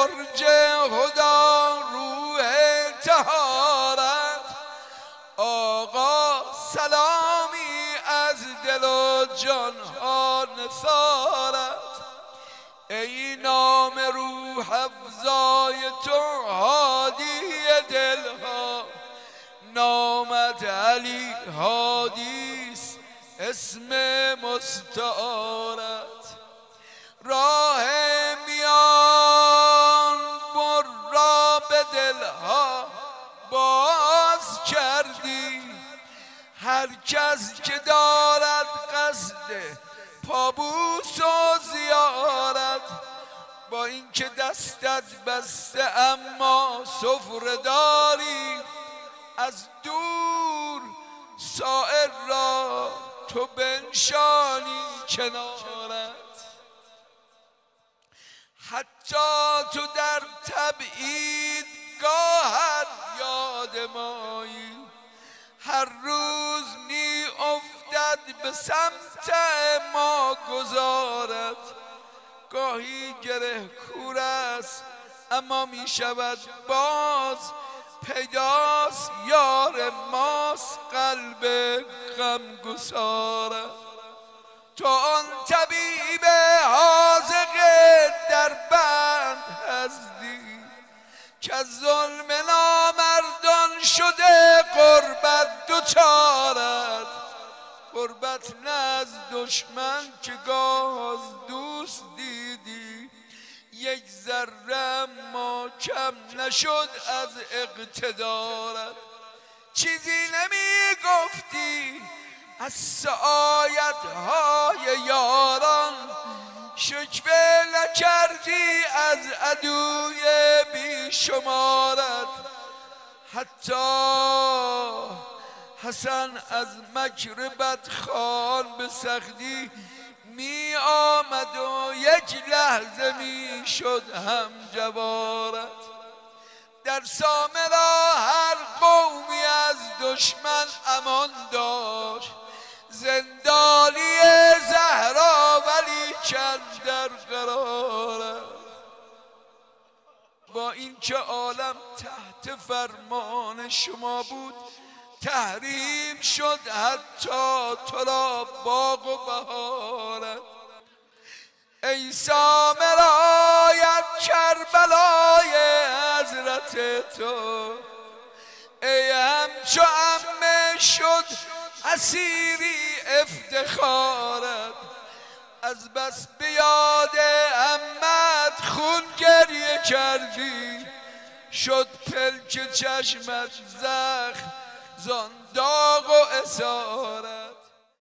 برج هدا روح طهارت، آقا سلامی از دل و جان ها نثارت. ای نام روح افزای تو هادی دلها، نامت علی هادیست اسم مستعارت. راه میان بر را به دلها باز کردی، هر کس که دارد قصد پابوس و زیارت. با اینکه دستت بسته اما سفره داری، از دور سائر را تو بنشانی کنارت. حتی تو در تبعید گاهت یاد مایی، هر روز می افتد به سمت ما گذارت. گاهی گره کور است اما می شود باز پیداست، یار ماست قلب غمگسارت. تو آن طبیب حاذق در بند هستی، که از ظلم نامردان شده غربت دچارت. غربت نه از دشمن که گاه از دوست دیدی، یک ذره ما کم نشد از اقتدارت. چیزی نمی گفتی از سعایت های یاران، شکوه نکردی از عدوی بی شمارت. حتی حسن از مکر بدخوان به سختی می آمد و یک لحظه می شد هم جوارت. در سامرا هر قومی از دشمن امان داشت، زندانی زهرا ولی چند در قرارت. با اینکه عالم تحت فرمان شما بود، تحریم شد حتی تو را باغ و بهارت. ای سامرایت کربلای حضرت تو، ای همچو عمه شد اسیری افتخارت. از بس به یاد عمت خون گریه کردی، شد پلک چشمت زخم زان داغ و اسارت.